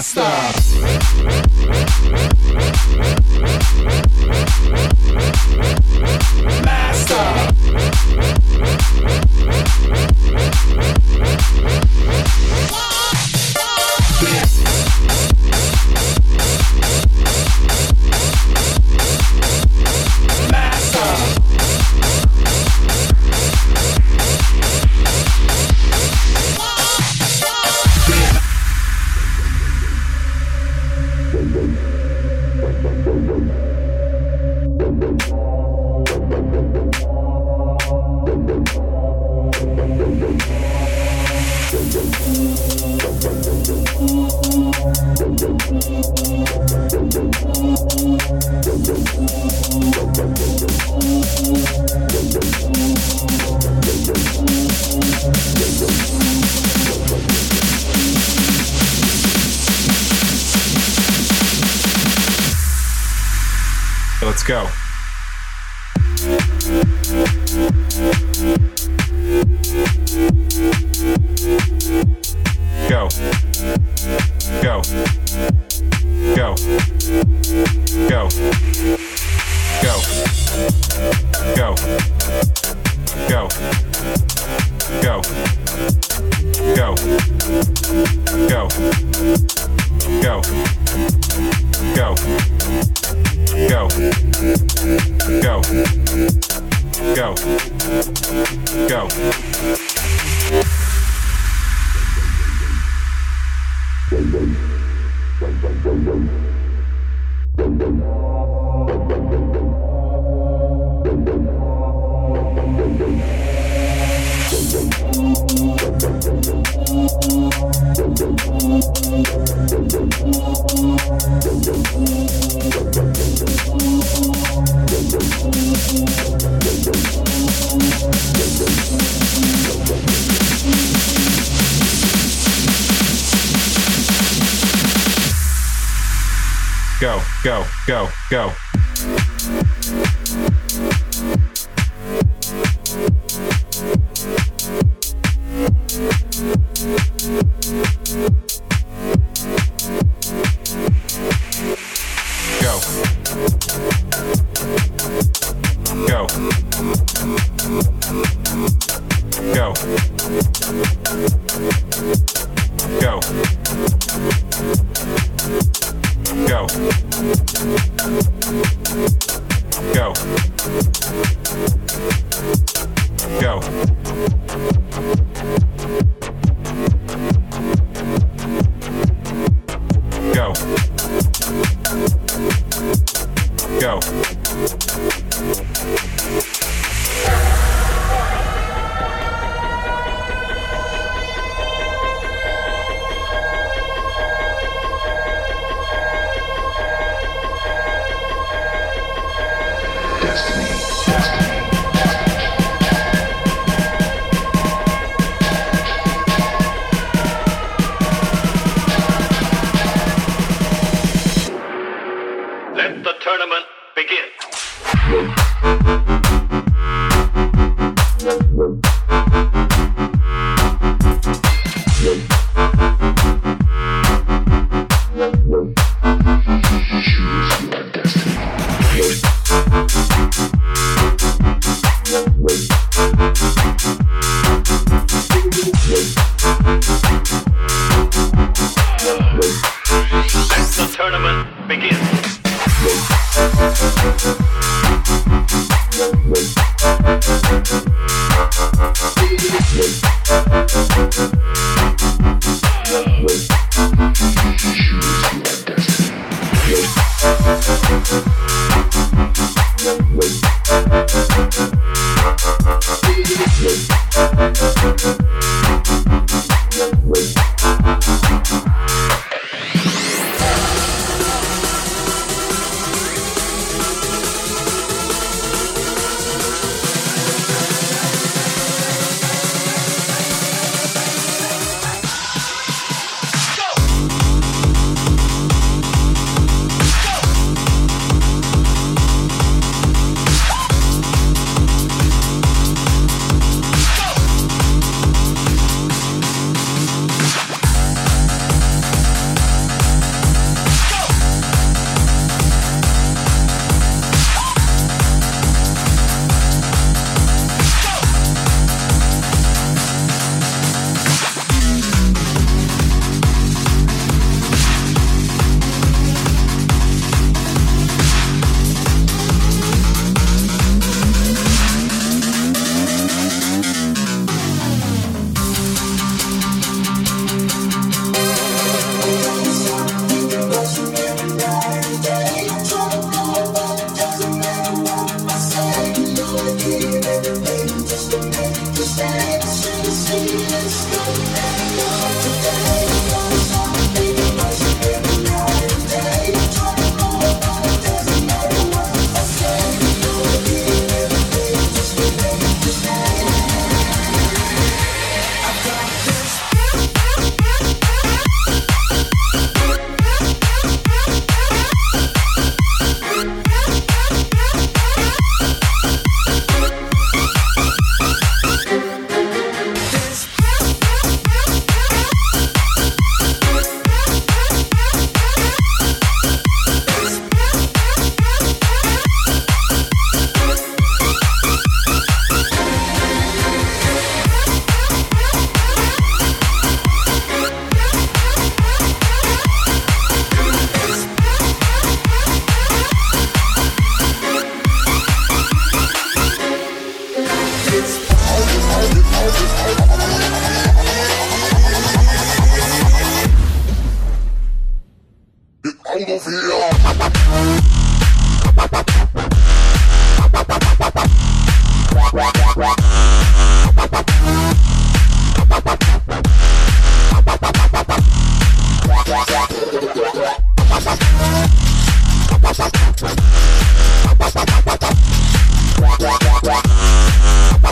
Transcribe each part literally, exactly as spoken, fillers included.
Let's go. Go. Go. Go. Go. Go. Go. Go. Go. Go. Go. Go. Go. Go. Go. Go. Go. Go, go, go, go. Go. Go. Go. Go. Go. Go. Go. Go. Go. Let the tournament begin. Let the tournament begin.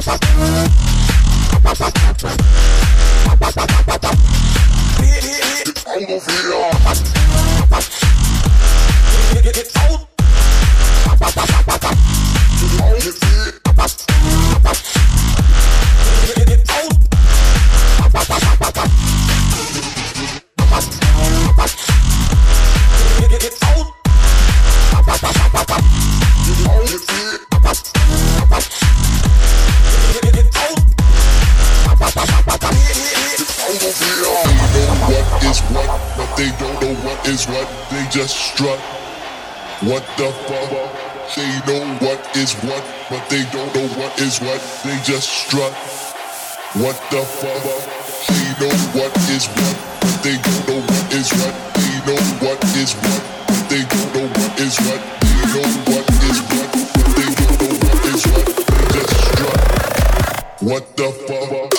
What the fuck? They know what is what, but they don't know what is what. They just strut. What the fuck? They know what is what, but they don't know what is what. They know what is what, but they don't know what is what. They know what is what, but they don't know what is what. They just strut. What the fuck?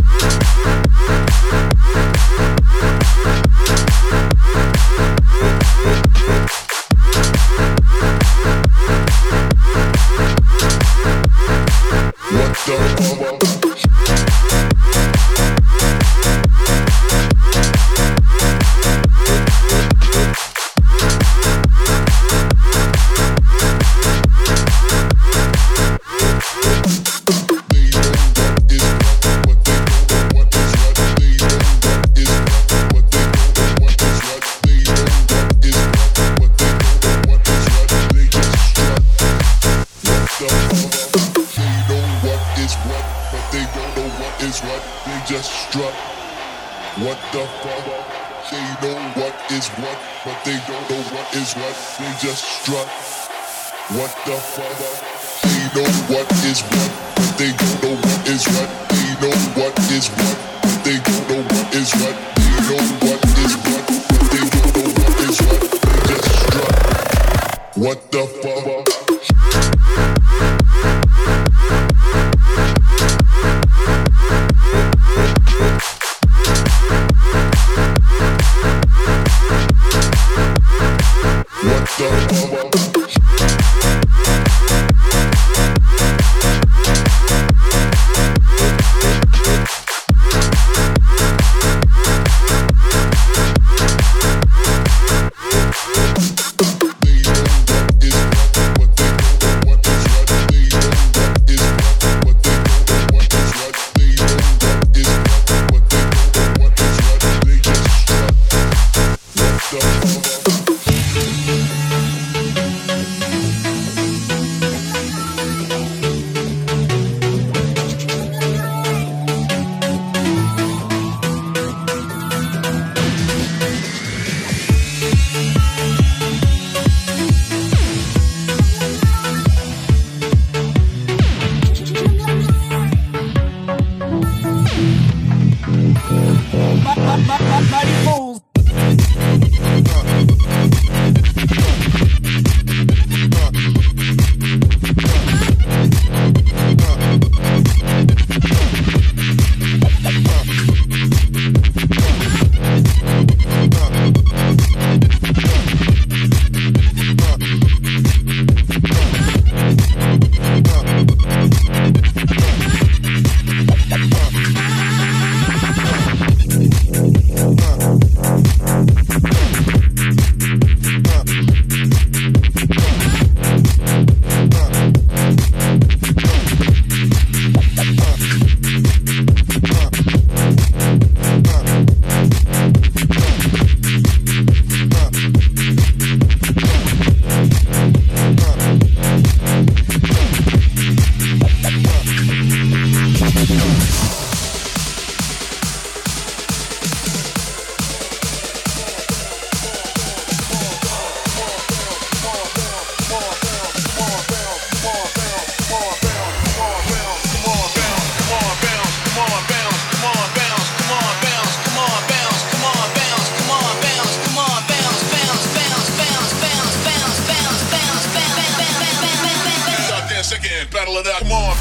What the fuck? What the fuck? They know what is what, but they don't know what is what. They just strut. What the fuck? They know what is what, but they don't know what is what. They know what is what, but they don't know what is what. They know what is what, but they don't know what is what. They just strut. What the fuck? What the fuck? Battle of that, come on.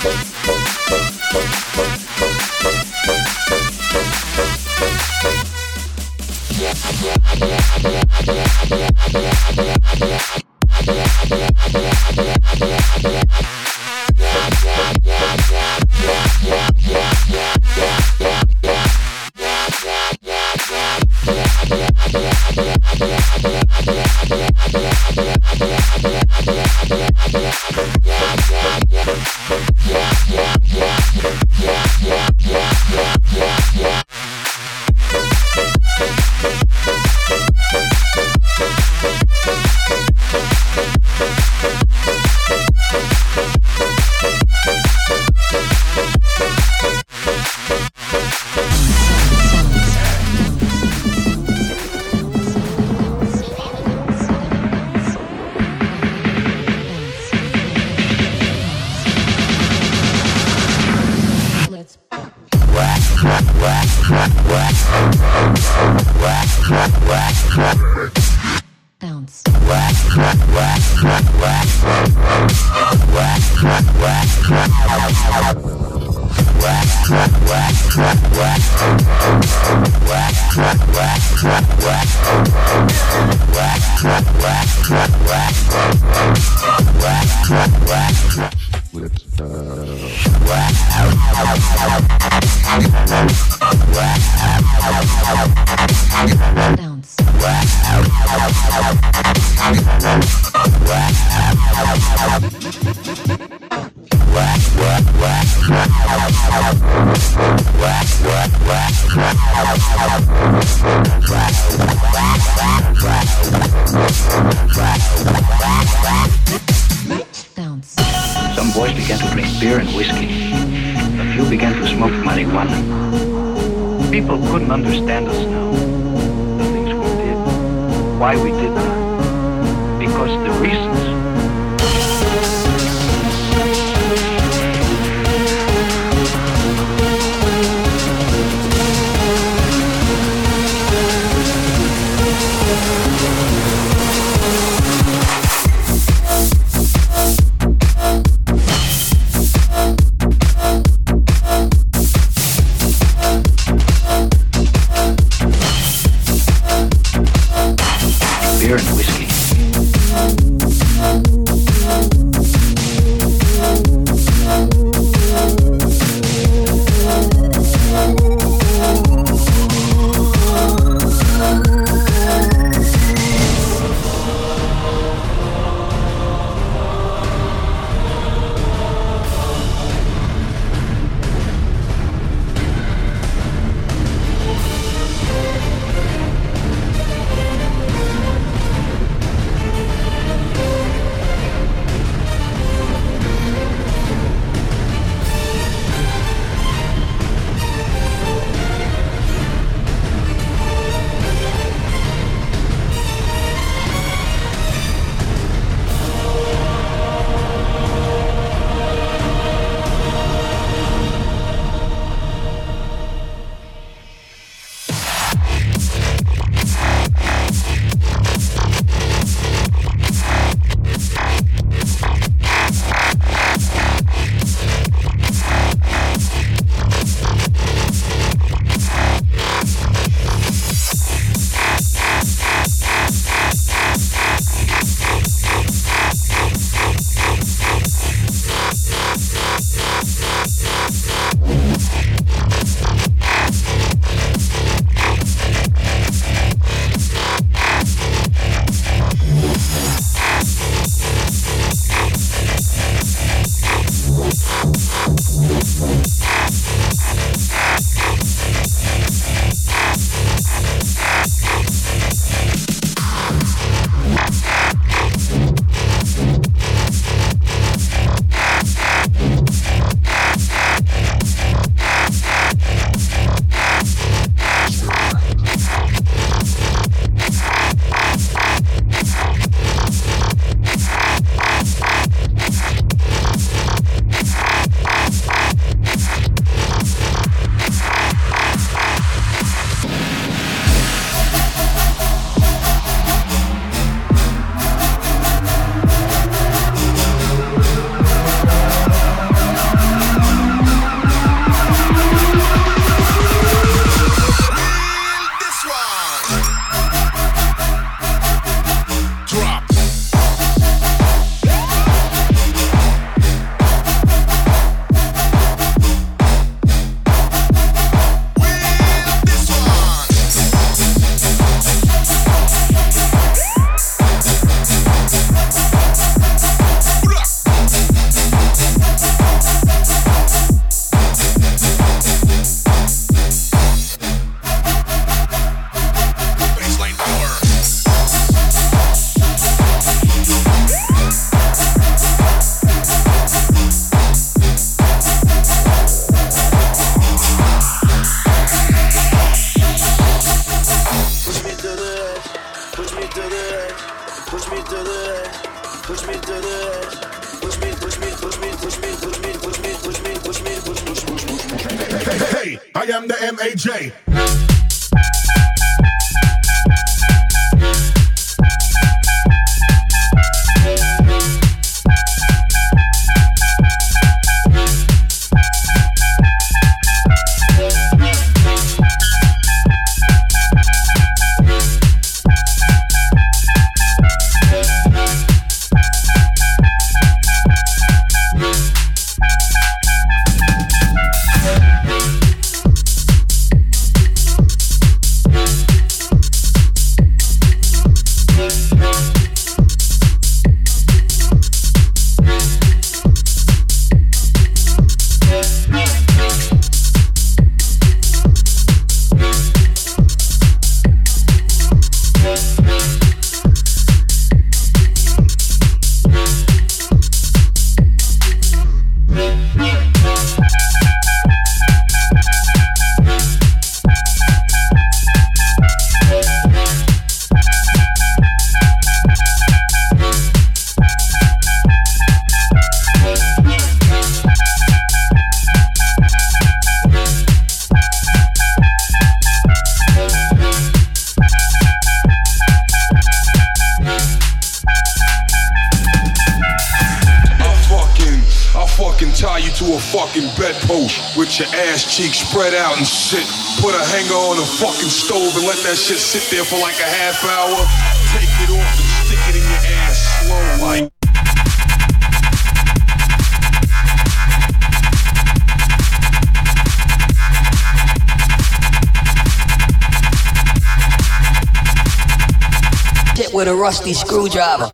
Some boys began to drink beer and whiskey. A few began to smoke marijuana. People couldn't understand us now. The things we did. Why we did them. Because the reasons. Beer and push me to the edge. Push me, push me, push me, push me, push me, push me, push me, push me, push, push, push, push. Hey, I am the M A J. With your ass cheeks spread out and shit. Put a hanger on the fucking stove and let that shit sit there for like a half hour. Take it off and stick it in your ass slow like. Shit with a rusty screwdriver.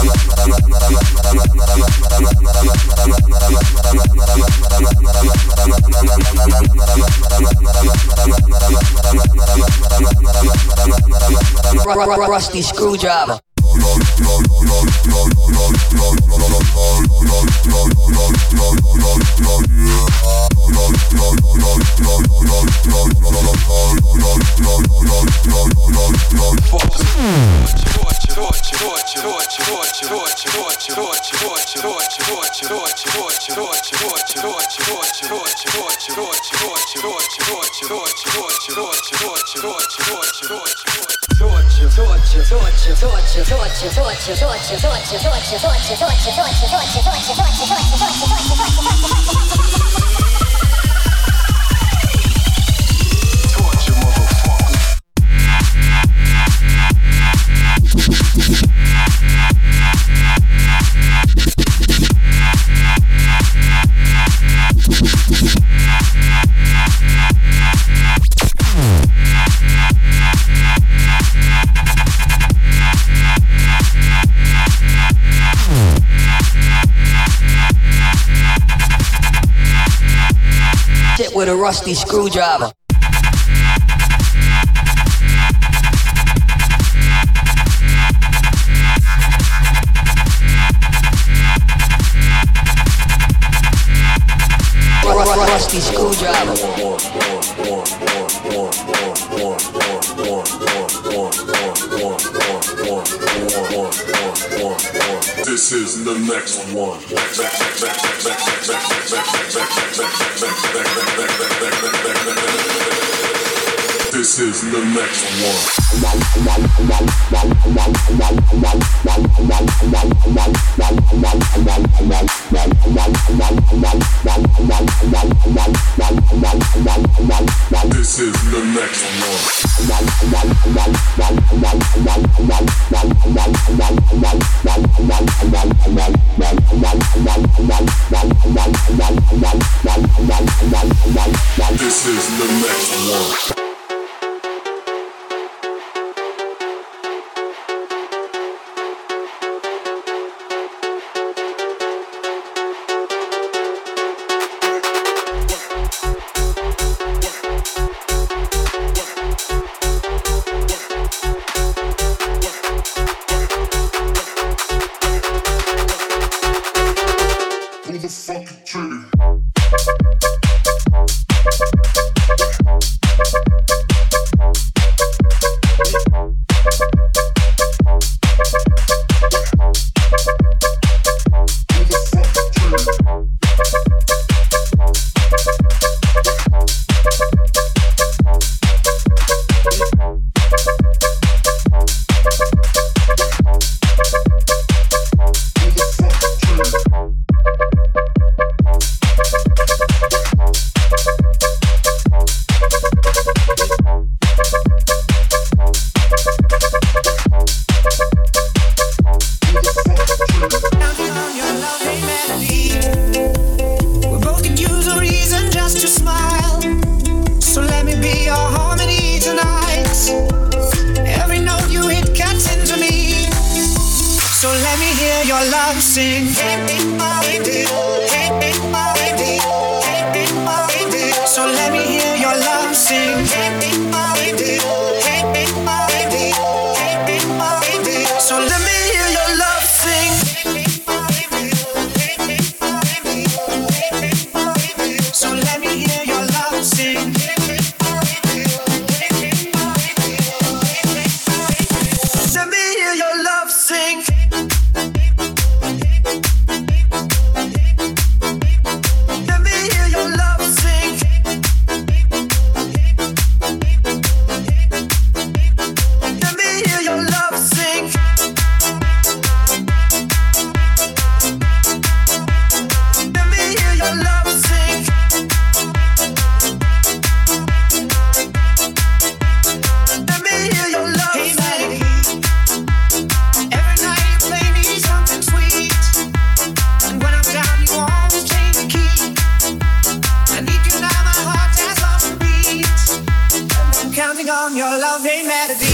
Rusty screwdriver. With a rusty screwdriver. Rusty screwdriver. This is the next one. This is the next one. This is the next This is the next one. So let me hear your love sing. So let me hear your love sing. So let me hear your love sing. Let me hear your love sing. Let me hear your love sing. Let me hear your love sing. Let me hear your love sing. Let me hear your love sing. Every night you play me something sweet, and when I'm down you always change the key. I need you now, my heart has lost a beat. I'm counting on your love, ain't melody.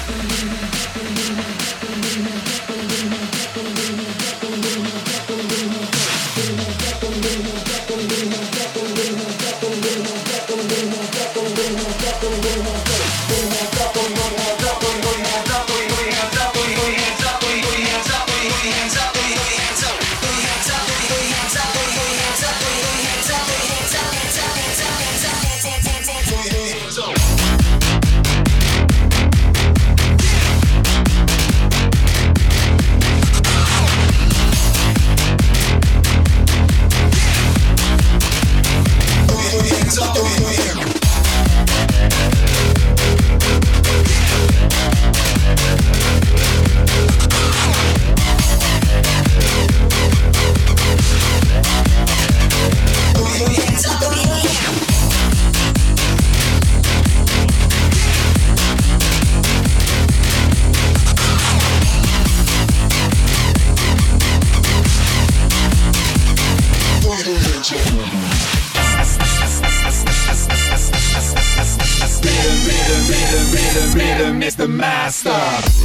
Rhythm is the master.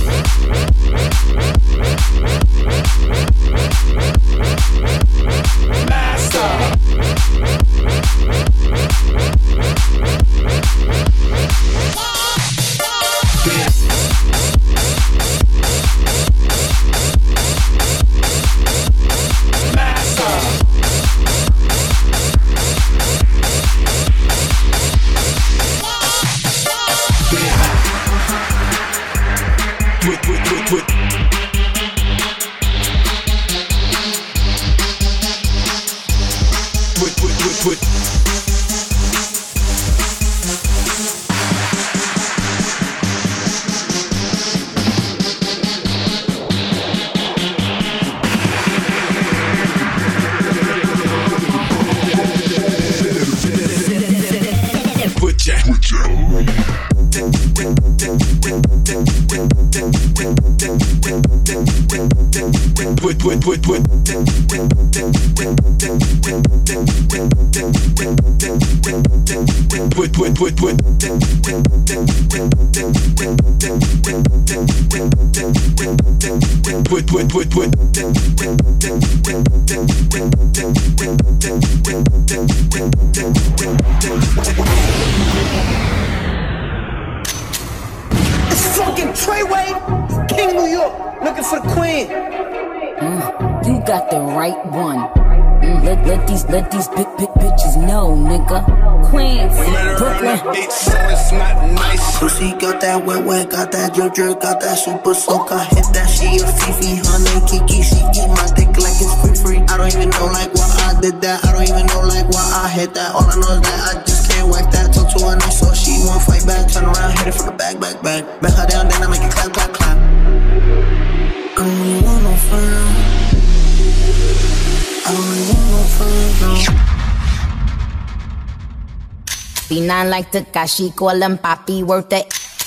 It's fucking Treyway, King New York, looking for the queen. Mm, you got the right one. Mm, let, let these let these big big bitches know, nigga. Queens, Brooklyn. So it's not nice. Pussy got that wet wet, got that drip drip, got that super soak. I hit that, she a Fifi, her name Kiki. She eat my dick like it's free free. I don't even know like why I did that. I don't even know like why I hit that. All I know is that I just can't whack that. Talk to her nice, so she won't fight back. Turn around, hit it from the back, back, back. Back her down, then I make it clap, clap, clap. I don't really want no fun. I don't really want no fun, no. Be nine like Takashi, call him Papi, worth it.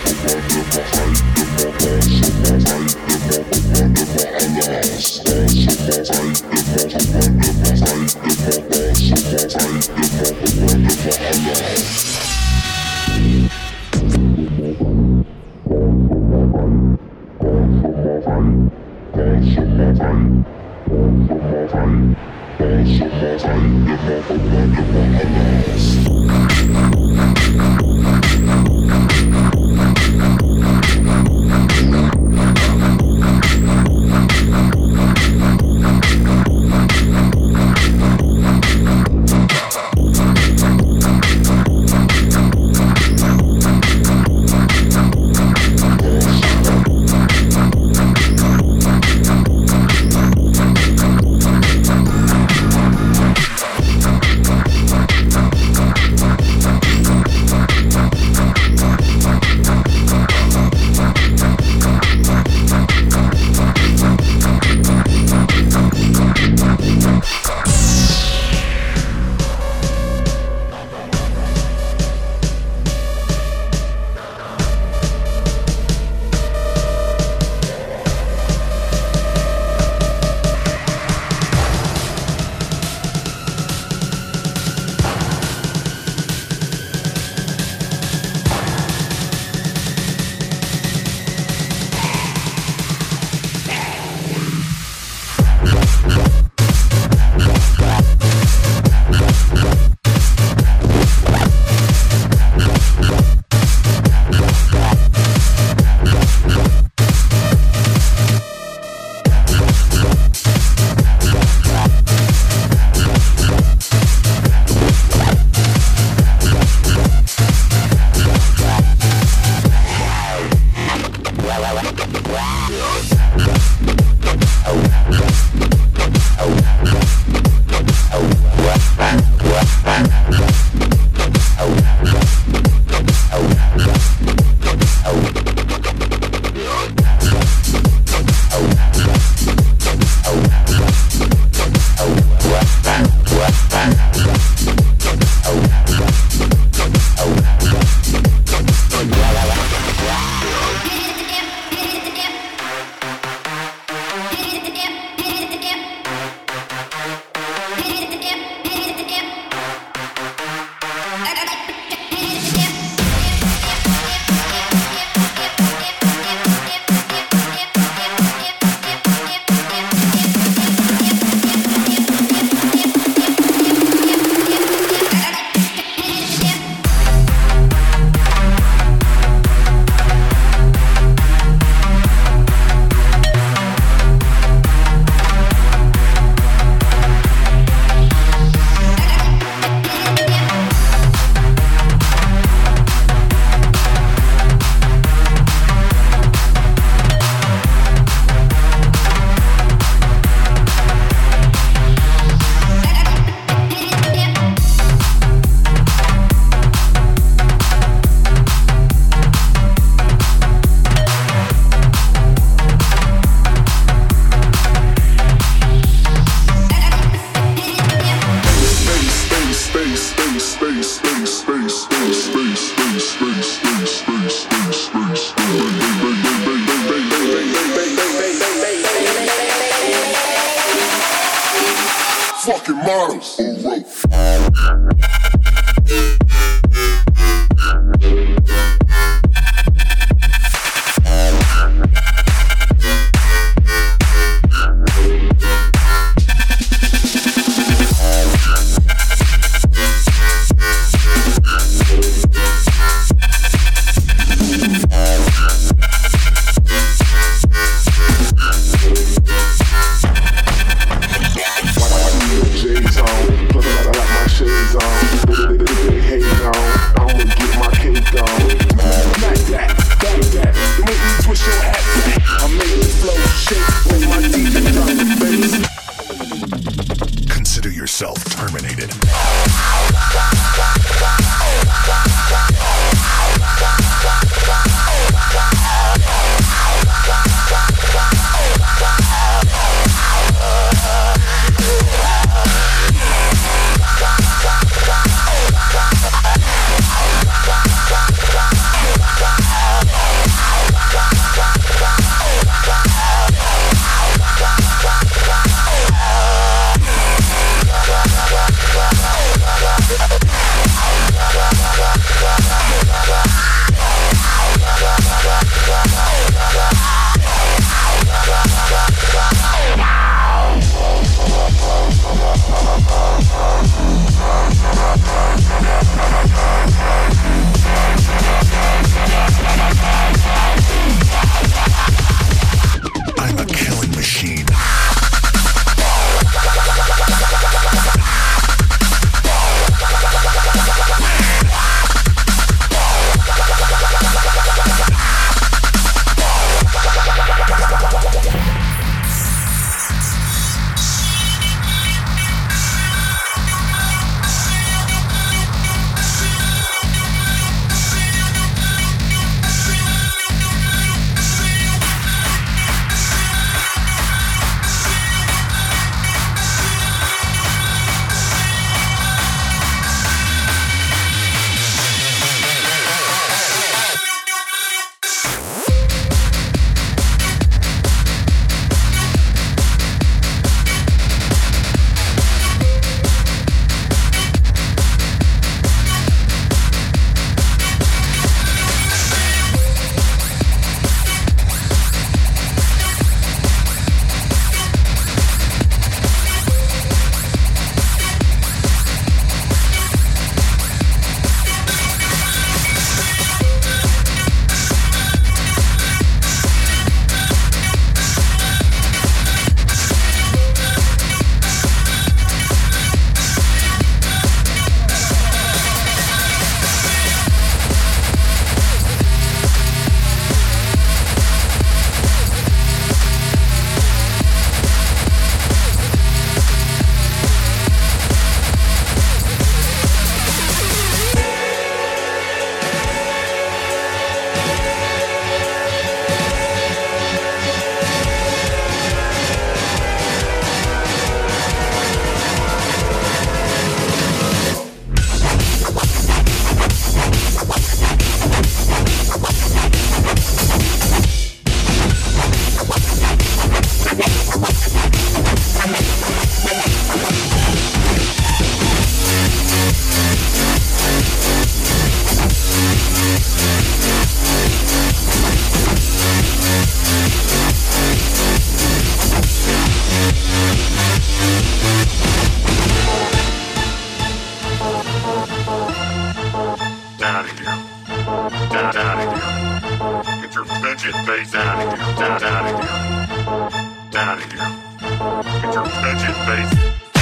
your face down here, down, down here, down here. Get your fidget face.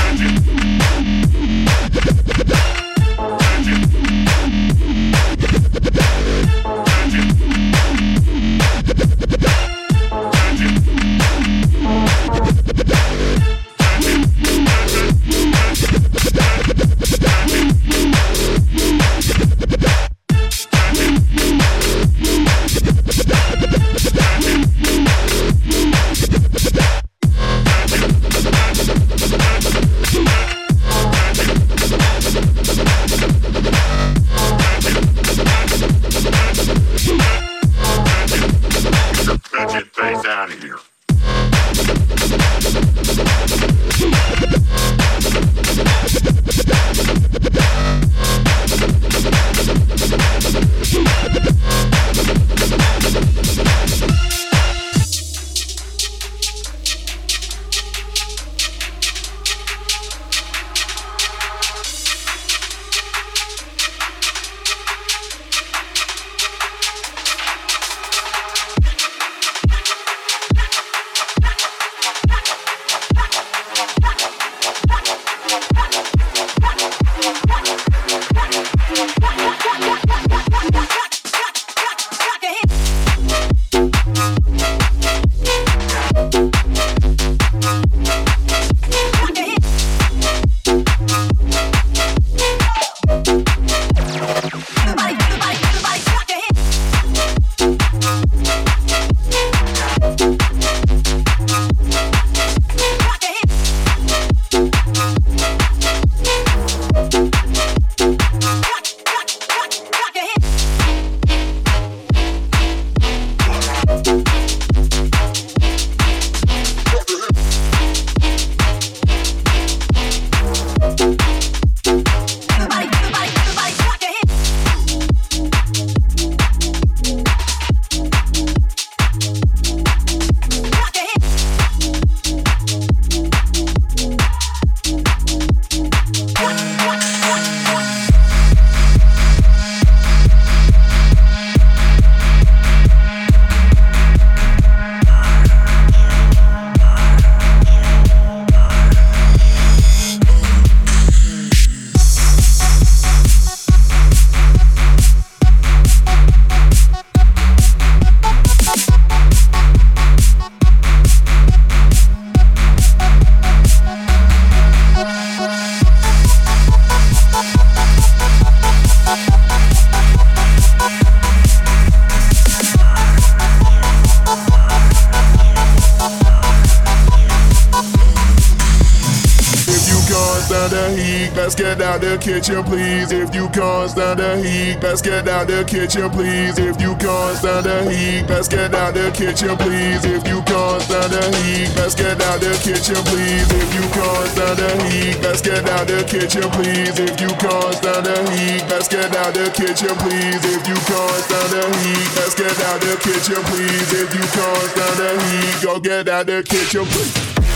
Let's get out the kitchen, please. If you can't stand the heat, let's get out the kitchen, please. If you can't stand the heat, let's get out the kitchen, please. If you can't stand the heat, let's get out the kitchen, please. If you can't stand the heat, let's get out the kitchen, please. If you can't stand the heat, let's get out the kitchen, please. If you can't stand the heat, let's get out the kitchen, please. If you can't stand the heat, go get out the kitchen, please.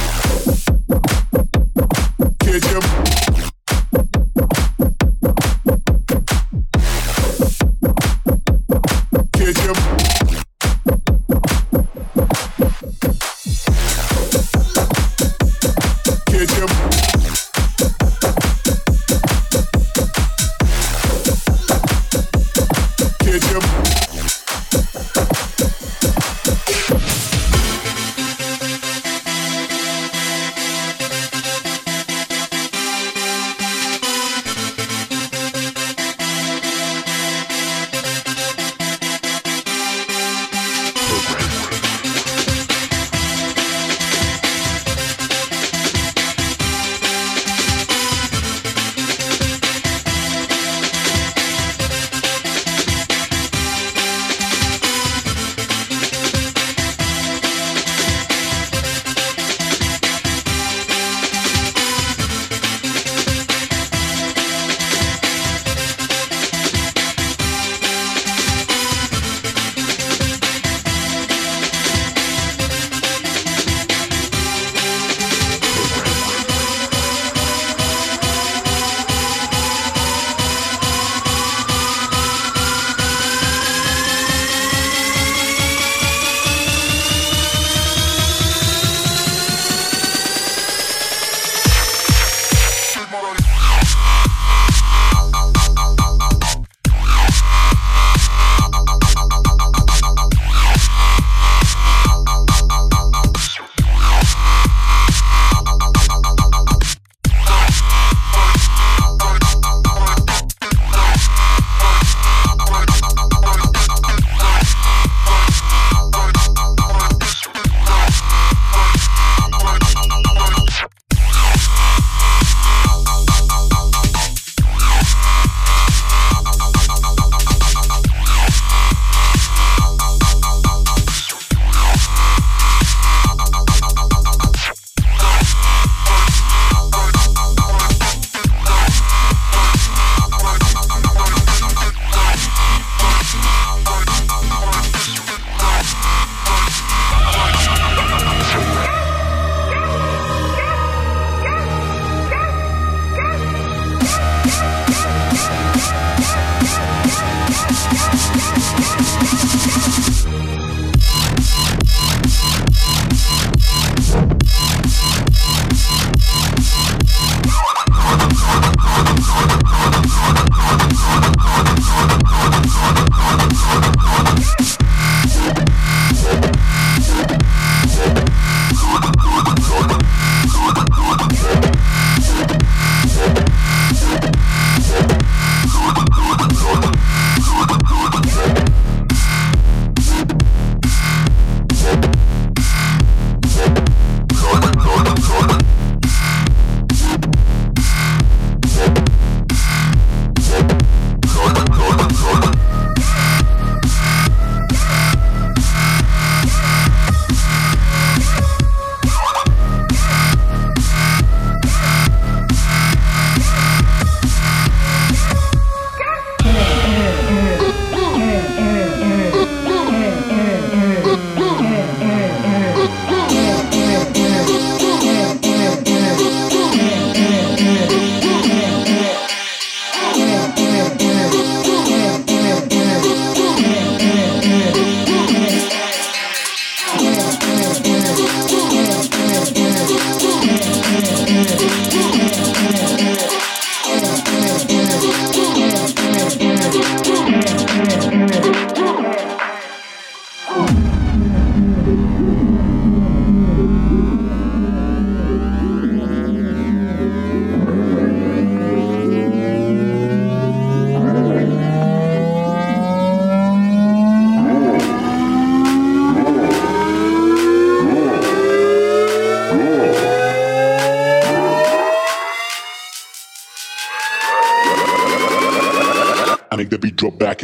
Kitchen.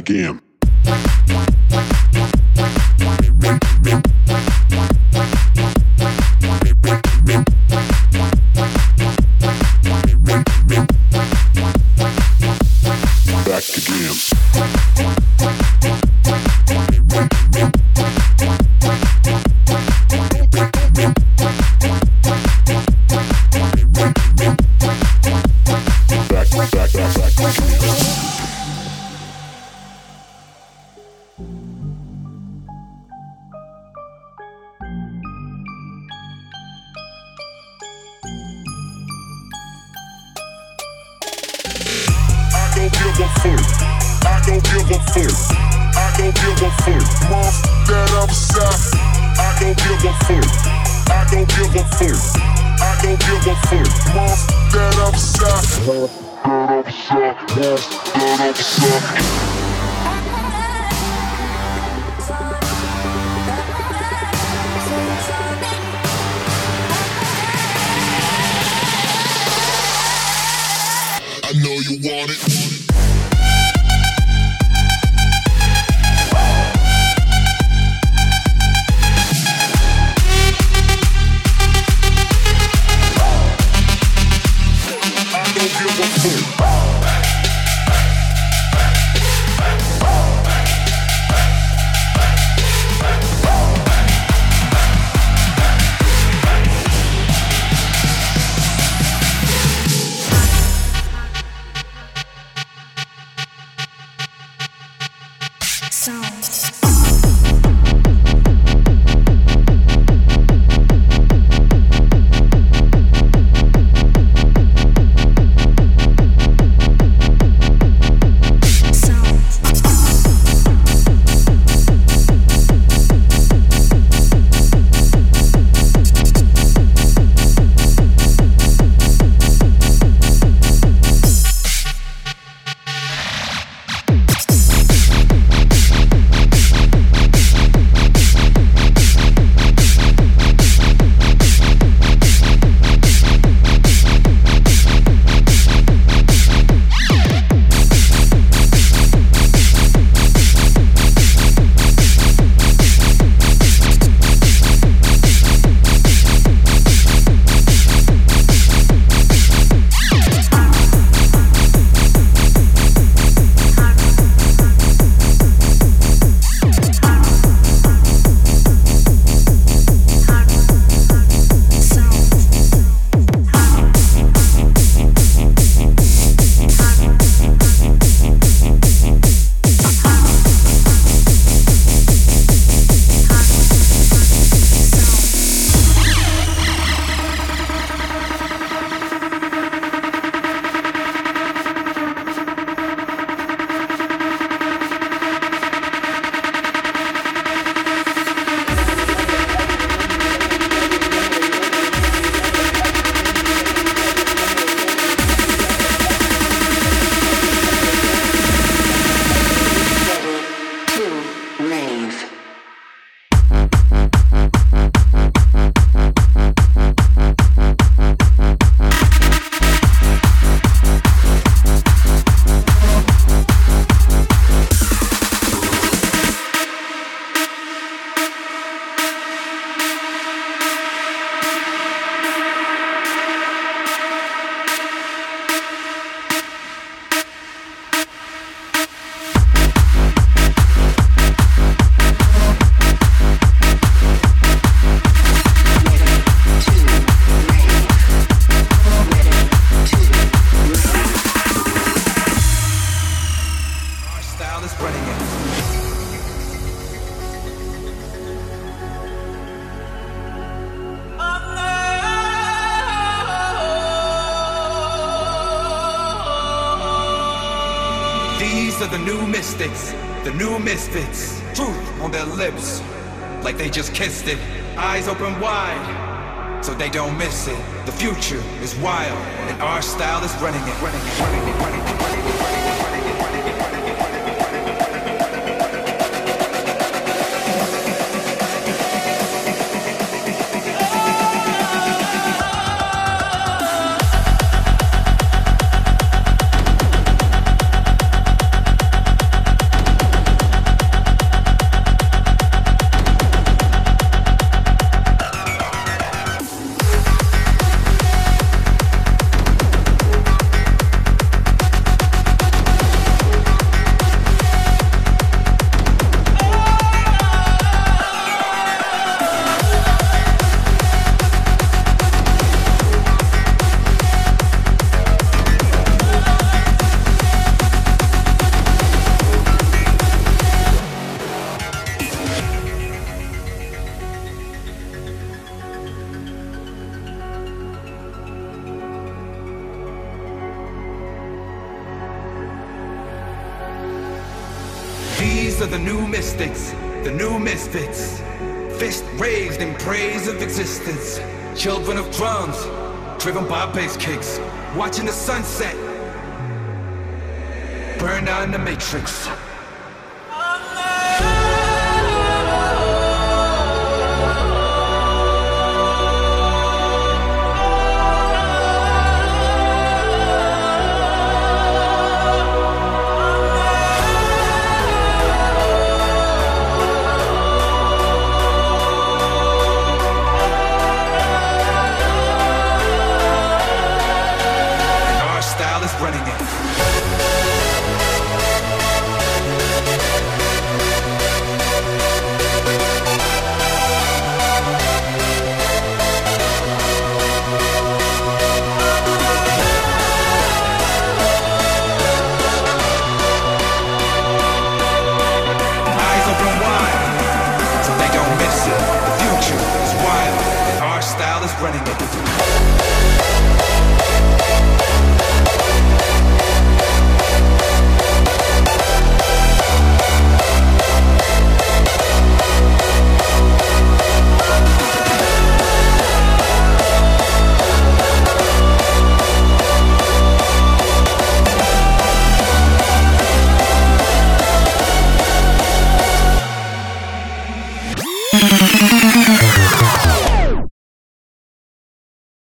again. Back again. I know you want it. These are the new mystics, the new misfits. Truth on their lips, like they just kissed it. Eyes open wide, so they don't miss it. The future is wild, and our style is running it, running it, running it, running it, running it, running it, running it, running it, running it, running it. new mystics, the new misfits. Fist raised in praise of existence. Children of drums, driven by bass kicks. Watching the sunset burn down the matrix. We'll be right back.